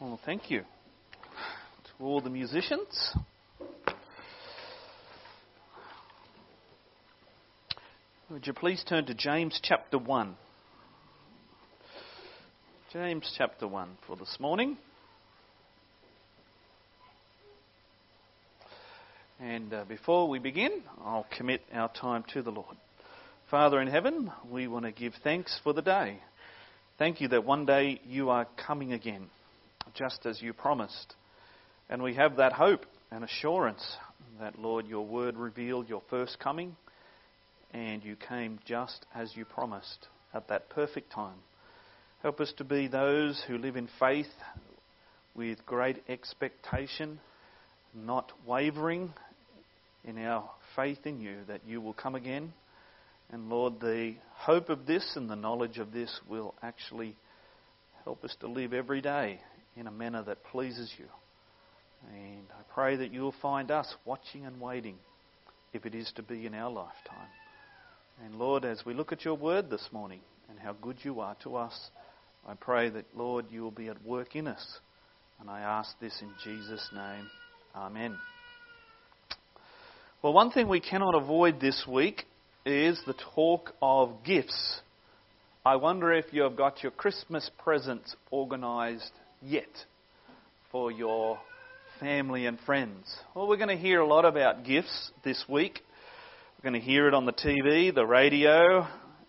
Well, thank you to all the musicians. Would you please turn to James chapter 1. James chapter 1 for this morning. And before we begin, I'll commit our time to the Lord. Father in heaven, we want to give thanks for the day. Thank you that one day you are coming again, just as you promised. And we have that hope and assurance that, Lord, your word revealed your first coming, and you came just as you promised at that perfect time. Help us to be those who live in faith with great expectation, not wavering in our faith in you, that you will come again. And Lord, the hope of this and the knowledge of this will actually help us to live every day in a manner that pleases you. And I pray that you will find us watching and waiting, if it is to be in our lifetime. And Lord, as we look at your word this morning and how good you are to us, I pray that, Lord, you will be at work in us. And I ask this in Jesus' name. Amen. Well, one thing we cannot avoid this week is the talk of gifts. I wonder if you have got your Christmas presents organised yet for your family and friends. Well, we're going to hear a lot about gifts this week. We're going to hear it on the TV, the radio,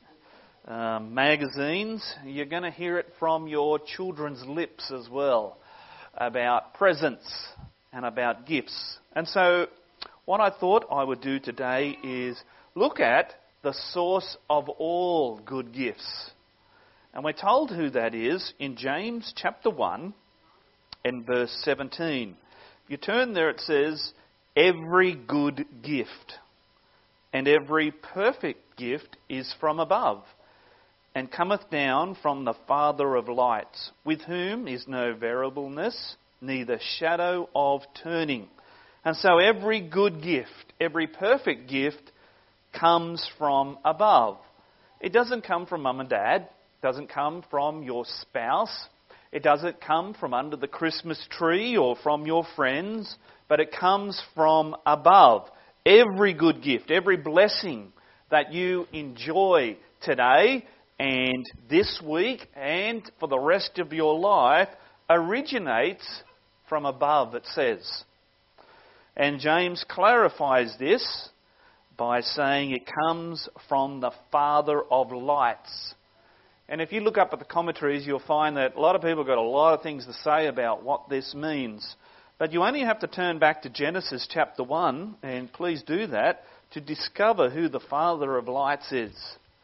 magazines. You're going to hear it from your children's lips as well about presents and about gifts. And so what I thought I would do today is look at the source of all good gifts. And we're told who that is in James chapter 1 and verse 17. If you turn there, it says, "Every good gift and every perfect gift is from above, and cometh down from the Father of lights, with whom is no variableness, neither shadow of turning." And so every good gift, every perfect gift comes from above. It doesn't come from mum and dad. It doesn't come from your spouse. It doesn't come from under the Christmas tree or from your friends. But it comes from above. Every good gift, every blessing that you enjoy today and this week and for the rest of your life originates from above, it says. And James clarifies this by saying it comes from the Father of lights. And if you look up at the commentaries, you'll find that a lot of people have got a lot of things to say about what this means. But you only have to turn back to Genesis chapter 1, and please do that, to discover who the Father of lights is.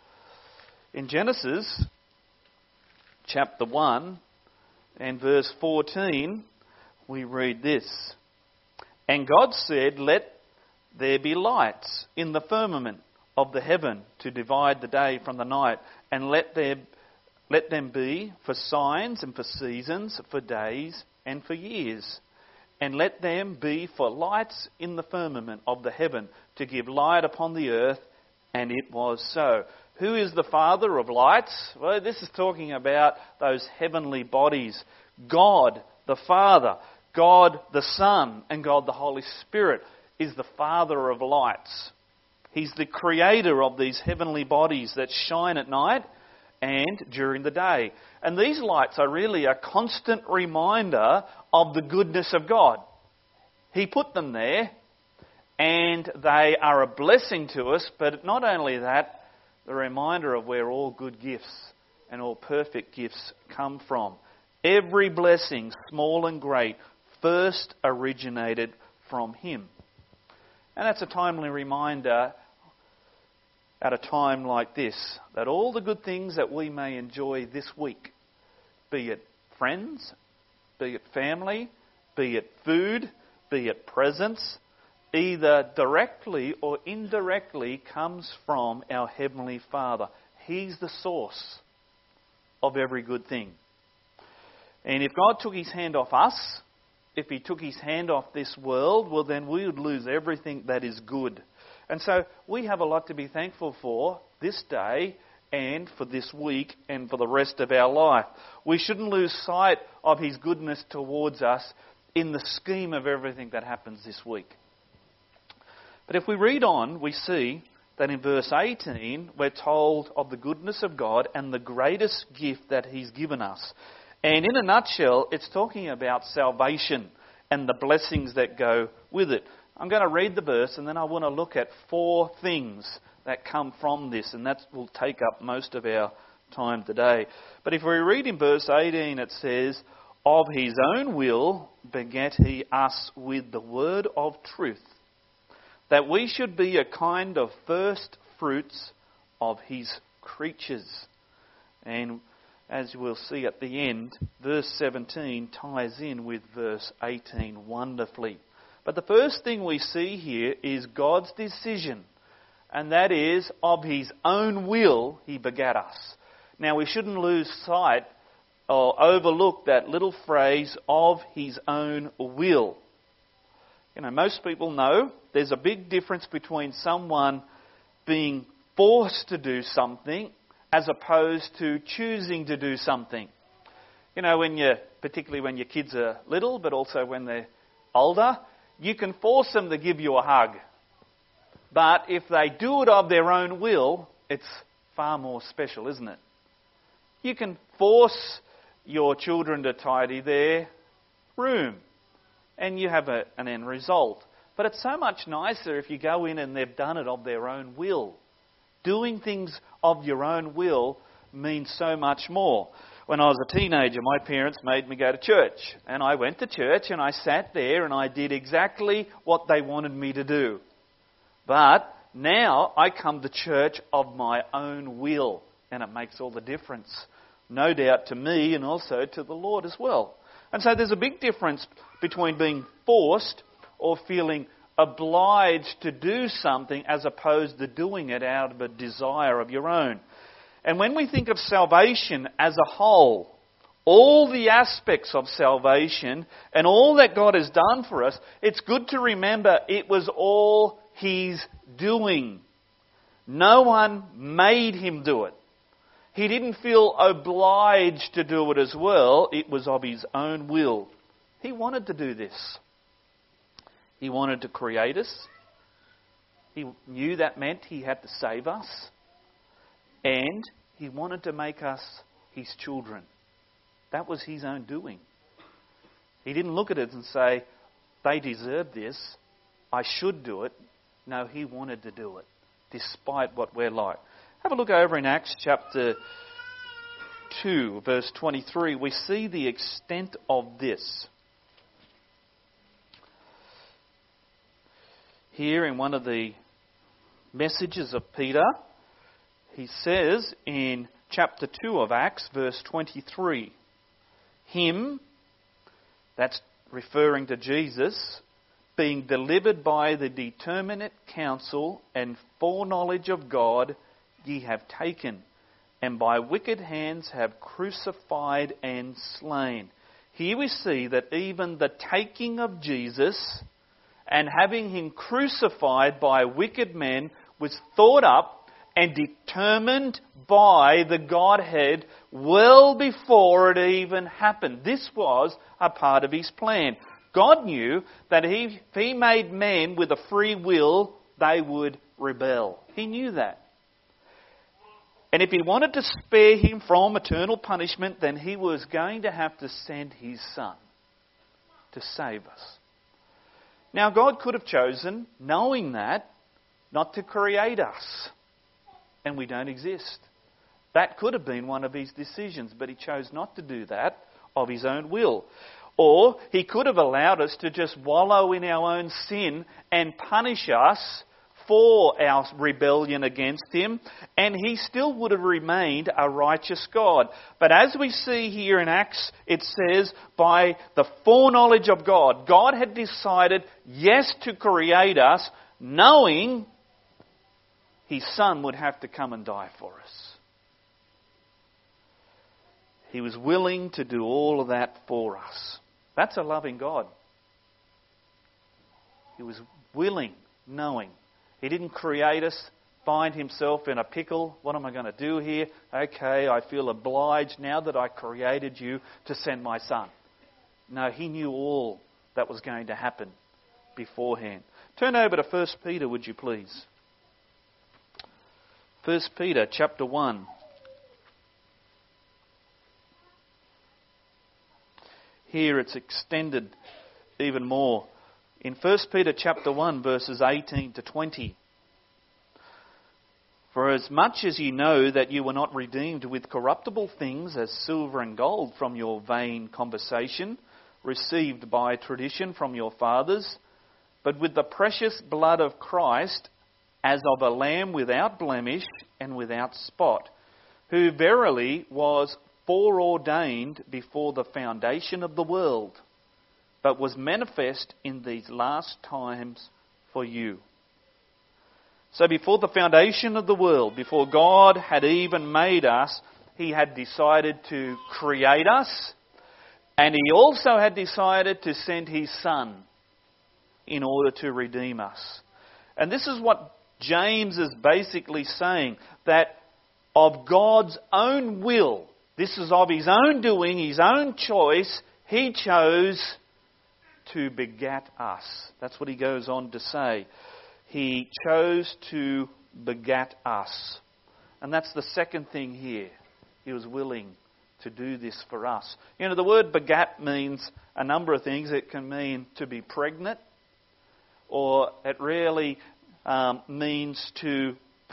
In Genesis chapter 1 and verse 14, we read this. "And God said, Let there be lights in the firmament of the heaven to divide the day from the night, and let them be for signs and for seasons, for days and for years. And let them be for lights in the firmament of the heaven to give light upon the earth. And it was so." Who is the Father of lights? Well, this is talking about those heavenly bodies. God the Father, God the Son, and God the Holy Spirit is the Father of lights. He's the creator of these heavenly bodies that shine at night and during the day. And these lights are really a constant reminder of the goodness of God. He put them there, and they are a blessing to us, but not only that, the reminder of where all good gifts and all perfect gifts come from. Every blessing, small and great, first originated from Him. And that's a timely reminder at a time like this, that all the good things that we may enjoy this week, be it friends, be it family, be it food, be it presents, either directly or indirectly comes from our Heavenly Father. He's the source of every good thing. And if God took His hand off us, if He took His hand off this world, well then we would lose everything that is good. And so we have a lot to be thankful for this day and for this week and for the rest of our life. We shouldn't lose sight of His goodness towards us in the scheme of everything that happens this week. But if we read on, we see that in verse 18, we're told of the goodness of God and the greatest gift that He's given us. And in a nutshell, it's talking about salvation and the blessings that go with it. I'm going to read the verse and then I want to look at 4 things that come from this, and that will take up most of our time today. But if we read in verse 18, it says, "Of His own will begat He us with the word of truth, that we should be a kind of first fruits of His creatures." And as we'll see at the end, verse 17 ties in with verse 18 wonderfully. But the first thing we see here is God's decision, and that is, of His own will He begat us. Now we shouldn't lose sight or overlook that little phrase, of His own will. You know, most people know there's a big difference between someone being forced to do something as opposed to choosing to do something. You know, particularly when your kids are little, but also when they're older, you can force them to give you a hug. But if they do it of their own will, it's far more special, isn't it? You can force your children to tidy their room, and you have an end result. But it's so much nicer if you go in and they've done it of their own will. Doing things of your own will means so much more. When I was a teenager, my parents made me go to church. And I went to church and I sat there and I did exactly what they wanted me to do. But now I come to church of my own will. And it makes all the difference. No doubt to me and also to the Lord as well. And so there's a big difference between being forced or feeling obliged to do something as opposed to doing it out of a desire of your own. And when we think of salvation as a whole, all the aspects of salvation and all that God has done for us, it's good to remember it was all His doing. No one made Him do it. He didn't feel obliged to do it as well. It was of His own will. He wanted to do this. He wanted to create us. He knew that meant He had to save us. And He wanted to make us His children. That was His own doing. He didn't look at it and say, they deserve this, I should do it. No, He wanted to do it, despite what we're like. Have a look over in Acts chapter 2, verse 23. We see the extent of this. Here in one of the messages of Peter, he says in chapter 2 of Acts, verse 23, Him, that's referring to Jesus, being delivered by the determinate counsel and foreknowledge of God, ye have taken, and by wicked hands have crucified and slain. Here we see that even the taking of Jesus and having Him crucified by wicked men was thought up and determined by the Godhead well before it even happened. This was a part of His plan. God knew that if He made men with a free will, they would rebel. He knew that. And if He wanted to spare him from eternal punishment, then He was going to have to send His Son to save us. Now, God could have chosen, knowing that, not to create us. And we don't exist. That could have been one of His decisions, but He chose not to do that of His own will. Or He could have allowed us to just wallow in our own sin and punish us for our rebellion against Him, and He still would have remained a righteous God. But as we see here in Acts, it says, by the foreknowledge of God, God had decided, yes, to create us, knowing His Son would have to come and die for us. He was willing to do all of that for us. That's a loving God. He was willing, knowing. He didn't create us find himself in a pickle. What am I going to do here? Okay, I feel obliged now that I created you to send my son. No, he knew all that was going to happen beforehand. Turn over to 1 Peter, would you please? 1 Peter chapter 1. Here it's extended even more. In 1 Peter chapter 1, verses 18 to 20. For as much as ye know that you were not redeemed with corruptible things as silver and gold from your vain conversation, received by tradition from your fathers, but with the precious blood of Christ, as of a lamb without blemish and without spot, who verily was foreordained before the foundation of the world, but was manifest in these last times for you. So before the foundation of the world, before God had even made us, He had decided to create us, and He also had decided to send His Son in order to redeem us. And this is what James is basically saying, that of God's own will, this is of His own doing, His own choice, He chose to begat us. That's what he goes on to say. He chose to begat us. And that's the second thing here. He was willing to do this for us. You know, the word begat means a number of things. It can mean to be pregnant, or it really means to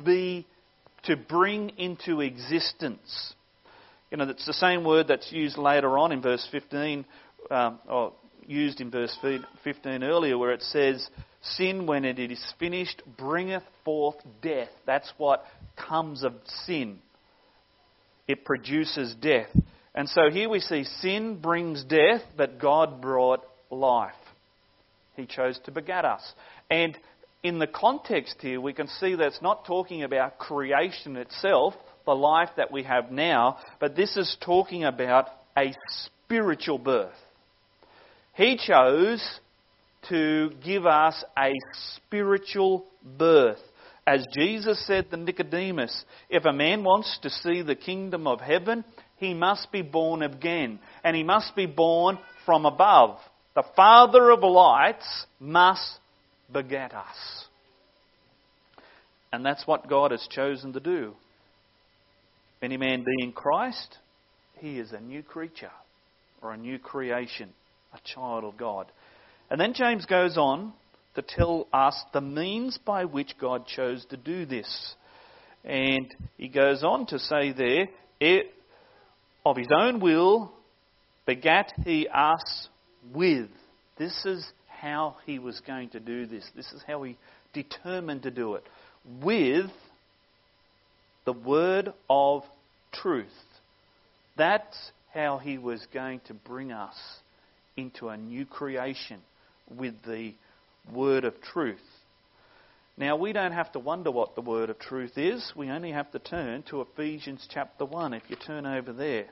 bring into existence. You know, it's the same word that's used later on in verse 15, or used in verse 15 earlier, where it says, sin, when it is finished, bringeth forth death. That's what comes of sin. It produces death. And so here we see sin brings death, but God brought life. He chose to begat us. And in the context here, we can see that it's not talking about creation itself, the life that we have now, but this is talking about a spiritual birth. He chose to give us a spiritual birth. As Jesus said to Nicodemus, if a man wants to see the kingdom of heaven, he must be born again. And he must be born from above. The Father of lights must beget us. And that's what God has chosen to do. If any man be in Christ, he is a new creature or a new creation, a child of God. And then James goes on to tell us the means by which God chose to do this. And he goes on to say there, of his own will begat he us with. This is how he was going to do this. This is how he determined to do it. With the word of truth. That's how he was going to bring us into a new creation with the word of truth. Now, we don't have to wonder what the word of truth is. We only have to turn to Ephesians chapter 1, if you turn over there.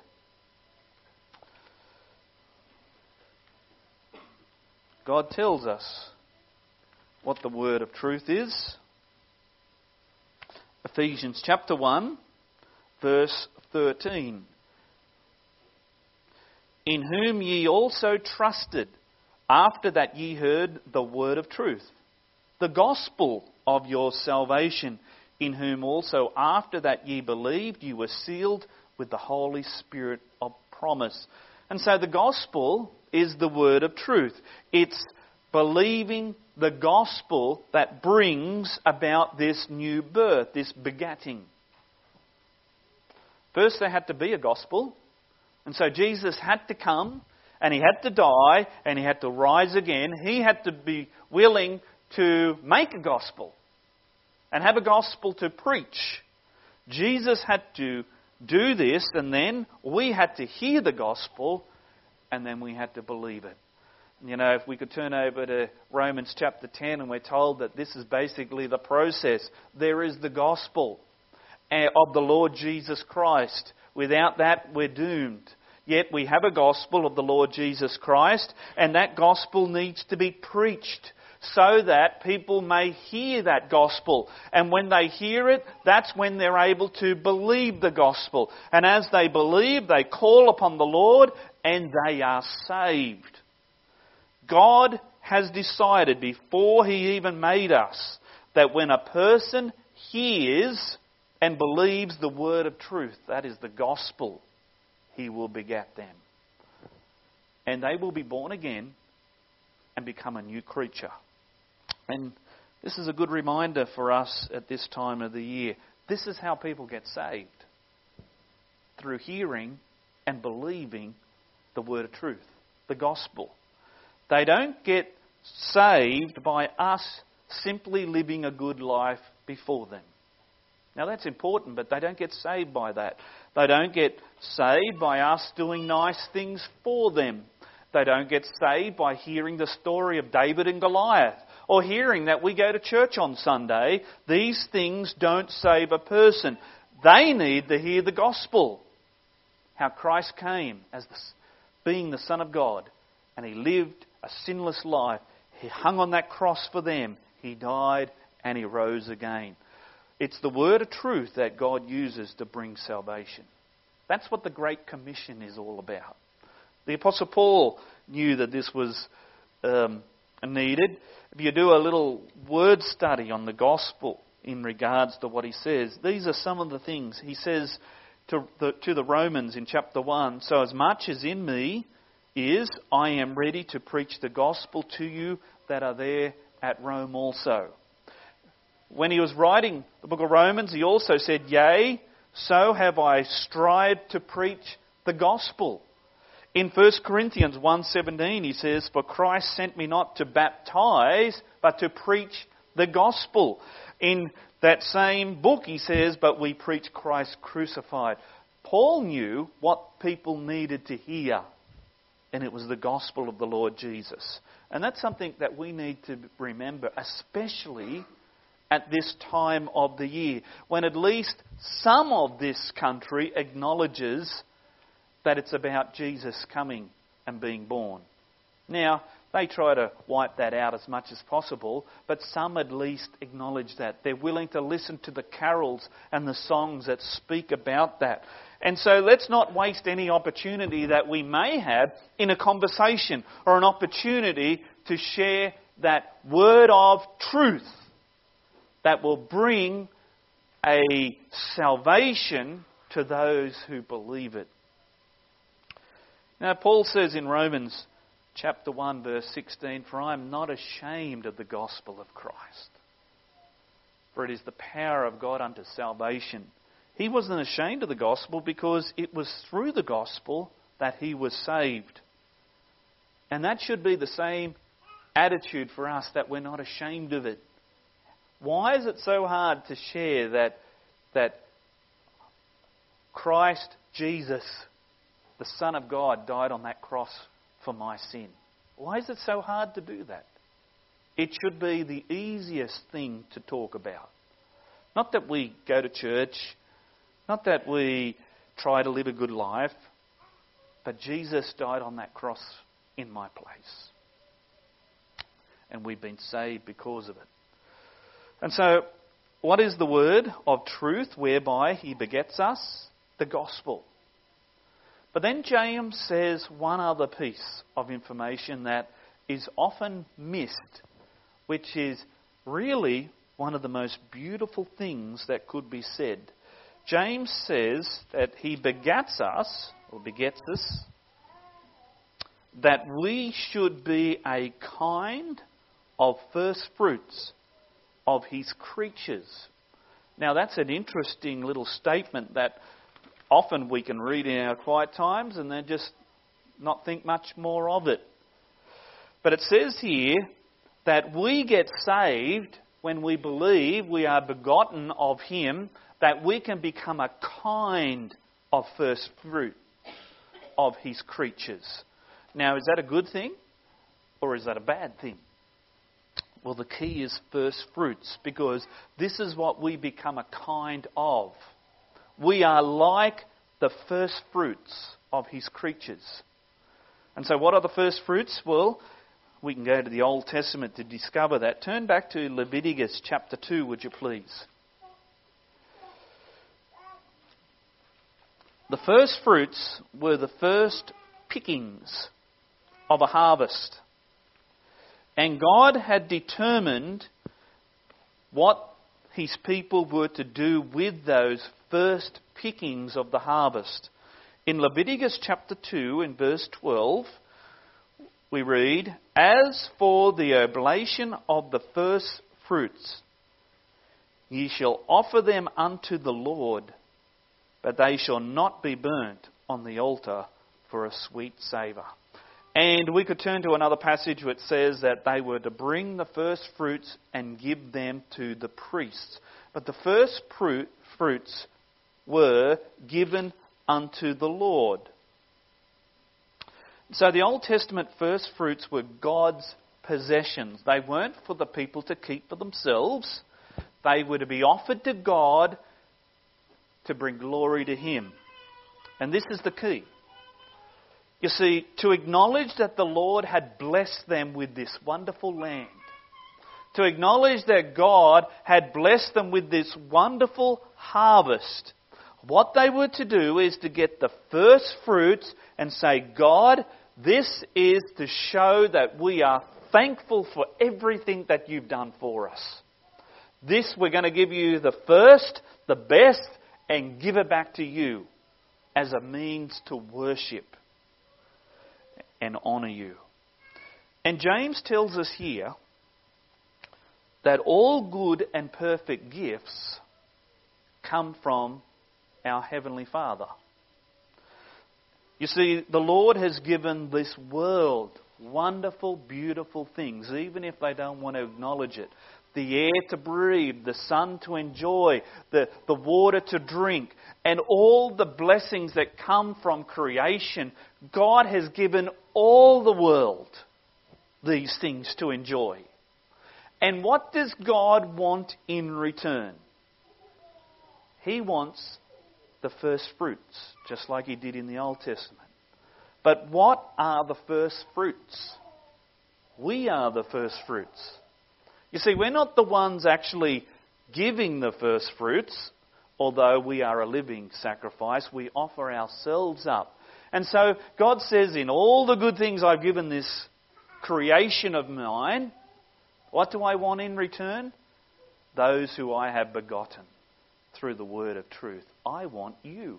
God tells us what the word of truth is. Ephesians chapter 1, verse 13. In whom ye also trusted, after that ye heard the word of truth, the gospel of your salvation, in whom also after that ye believed, ye were sealed with the Holy Spirit of promise. And so the gospel is the word of truth. It's believing the gospel that brings about this new birth, this begatting. First there had to be a gospel. And so Jesus had to come, and he had to die, and he had to rise again. He had to be willing to make a gospel and have a gospel to preach. Jesus had to do this, and then we had to hear the gospel, and then we had to believe it. You know, if we could turn over to Romans chapter 10, and we're told that this is basically the process. There is the gospel of the Lord Jesus Christ. Without that, we're doomed. Yet we have a gospel of the Lord Jesus Christ, and that gospel needs to be preached so that people may hear that gospel. And when they hear it, that's when they're able to believe the gospel. And as they believe, they call upon the Lord and they are saved. God has decided before He even made us that when a person hears and believes the word of truth, that is the gospel, He will beget them. And they will be born again and become a new creature. And this is a good reminder for us at this time of the year. This is how people get saved. Through hearing and believing the word of truth, the gospel. They don't get saved by us simply living a good life before them. Now that's important, but they don't get saved by that. They don't get saved by us doing nice things for them. They don't get saved by hearing the story of David and Goliath or hearing that we go to church on Sunday. These things don't save a person. They need to hear the gospel. How Christ came as being the Son of God and He lived a sinless life. He hung on that cross for them. He died and He rose again. It's the word of truth that God uses to bring salvation. That's what the Great Commission is all about. The Apostle Paul knew that this was needed. If you do a little word study on the gospel in regards to what he says, these are some of the things. He says to the Romans in chapter 1, "So as much as in me is, I am ready to preach the gospel to you that are there at Rome also." When he was writing the book of Romans, he also said, "Yea, so have I strived to preach the gospel." In 1 Corinthians 1:17 he says, "For Christ sent me not to baptize, but to preach the gospel." In that same book he says, "But we preach Christ crucified." Paul knew what people needed to hear, and it was the gospel of the Lord Jesus. And that's something that we need to remember, especially at this time of the year, when at least some of this country acknowledges that it's about Jesus coming and being born. Now, they try to wipe that out as much as possible, but some at least acknowledge that. They're willing to listen to the carols and the songs that speak about that. And so let's not waste any opportunity that we may have in a conversation or an opportunity to share that word of truth that will bring a salvation to those who believe it. Now, Paul says in Romans chapter 1 verse 16, "For I am not ashamed of the gospel of Christ, for it is the power of God unto salvation." He wasn't ashamed of the gospel because it was through the gospel that he was saved. And that should be the same attitude for us, that we're not ashamed of it. Why is it so hard to share that Christ Jesus, the Son of God, died on that cross for my sin? Why is it so hard to do that? It should be the easiest thing to talk about. Not that we go to church, not that we try to live a good life, but Jesus died on that cross in my place. And we've been saved because of it. And so, what is the word of truth whereby He begets us? The gospel. But then James says one other piece of information that is often missed, which is really one of the most beautiful things that could be said. James says that He begets us, that we should be a kind of first fruits of His creatures. Now that's an interesting little statement that often we can read in our quiet times and then just not think much more of it. But it says here that we get saved when we believe we are begotten of Him, that we can become a kind of first fruit of His creatures. Now, is that a good thing or is that a bad thing? Well, the key is first fruits, because this is what we become a kind of. We are like the first fruits of His creatures. And so what are the first fruits? Well, we can go to the Old Testament to discover that. Turn back to Leviticus chapter 2, would you please? The first fruits were the first pickings of a harvest. And God had determined what His people were to do with those first pickings of the harvest. In Leviticus chapter 2 in verse 12, we read, "As for the oblation of the first fruits, ye shall offer them unto the Lord, but they shall not be burnt on the altar for a sweet savour." And we could turn to another passage which says that they were to bring the first fruits and give them to the priests. But the first fruits were given unto the Lord. So the Old Testament first fruits were God's possessions. They weren't for the people to keep for themselves. They were to be offered to God to bring glory to Him. And this is the key. You see, to acknowledge that the Lord had blessed them with this wonderful land, to acknowledge that God had blessed them with this wonderful harvest, what they were to do is to get the first fruits and say, "God, this is to show that we are thankful for everything that you've done for us. This, we're going to give you the first, the best, and give it back to you as a means to worship and honour you." And James tells us here that all good and perfect gifts come from our Heavenly Father. You see, the Lord has given this world wonderful, beautiful things, even if they don't want to acknowledge it. The air to breathe, the sun to enjoy, the water to drink, and all the blessings that come from creation. God has given all the world these things to enjoy. And what does God want in return? He wants the first fruits, just like He did in the Old Testament. But what are the first fruits? We are the first fruits. You see, we're not the ones actually giving the first fruits, although we are a living sacrifice. We offer ourselves up. And so God says, in all the good things I've given this creation of mine, what do I want in return? Those who I have begotten through the word of truth. I want you.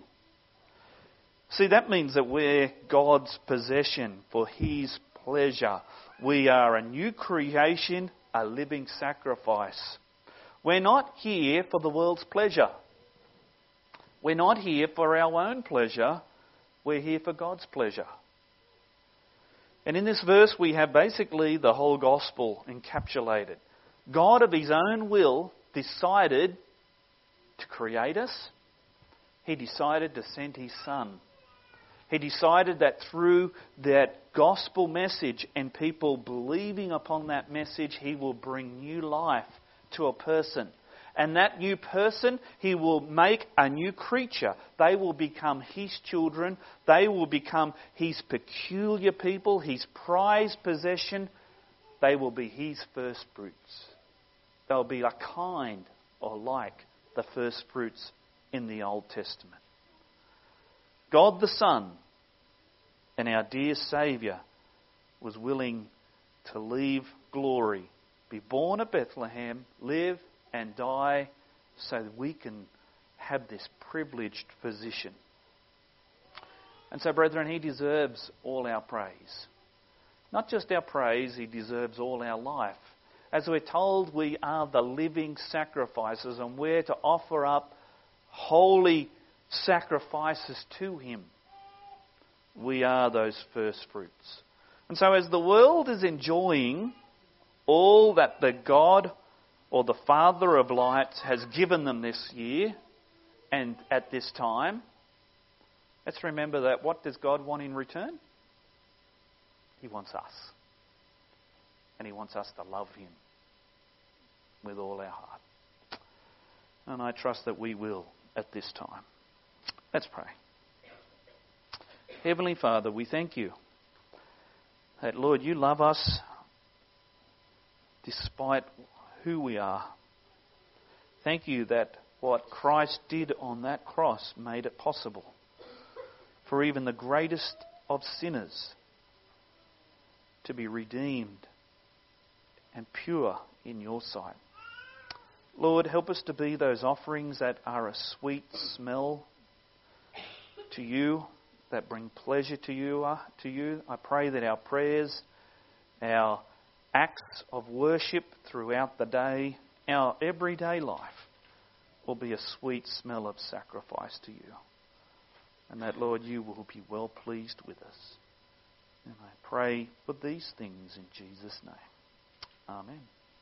See, that means that we're God's possession for His pleasure. We are a new creation, a living sacrifice. We're not here for the world's pleasure. We're not here for our own pleasure. We're here for God's pleasure. And in this verse we have basically the whole gospel encapsulated. God of His own will decided to create us. He decided to send His Son. He decided that through that gospel message and people believing upon that message, He will bring new life to a person. And that new person, He will make a new creature. They will become His children. They will become His peculiar people, His prized possession. They will be His first fruits. They'll be a kind or like the first fruits in the Old Testament. God the Son and our dear Saviour was willing to leave glory, be born at Bethlehem, live and die so that we can have this privileged position. And so, brethren, He deserves all our praise. Not just our praise, He deserves all our life. As we're told, we are the living sacrifices and we're to offer up holy sacrifices to Him. We are those first fruits. And so as the world is enjoying all that the God or the Father of lights has given them this year and at this time, let's remember that what does God want in return? He wants us. And He wants us to love Him with all our heart. And I trust that we will at this time. Let's pray. Heavenly Father, we thank You that, Lord, You love us despite who we are. Thank you that what Christ did on that cross made it possible for even the greatest of sinners to be redeemed and pure in your sight. Lord, help us to be those offerings that are a sweet smell to you, that bring pleasure to you. I pray that our prayers, our acts of worship throughout the day, our everyday life will be a sweet smell of sacrifice to you. And that, Lord, you will be well pleased with us. And I pray for these things in Jesus' name. Amen.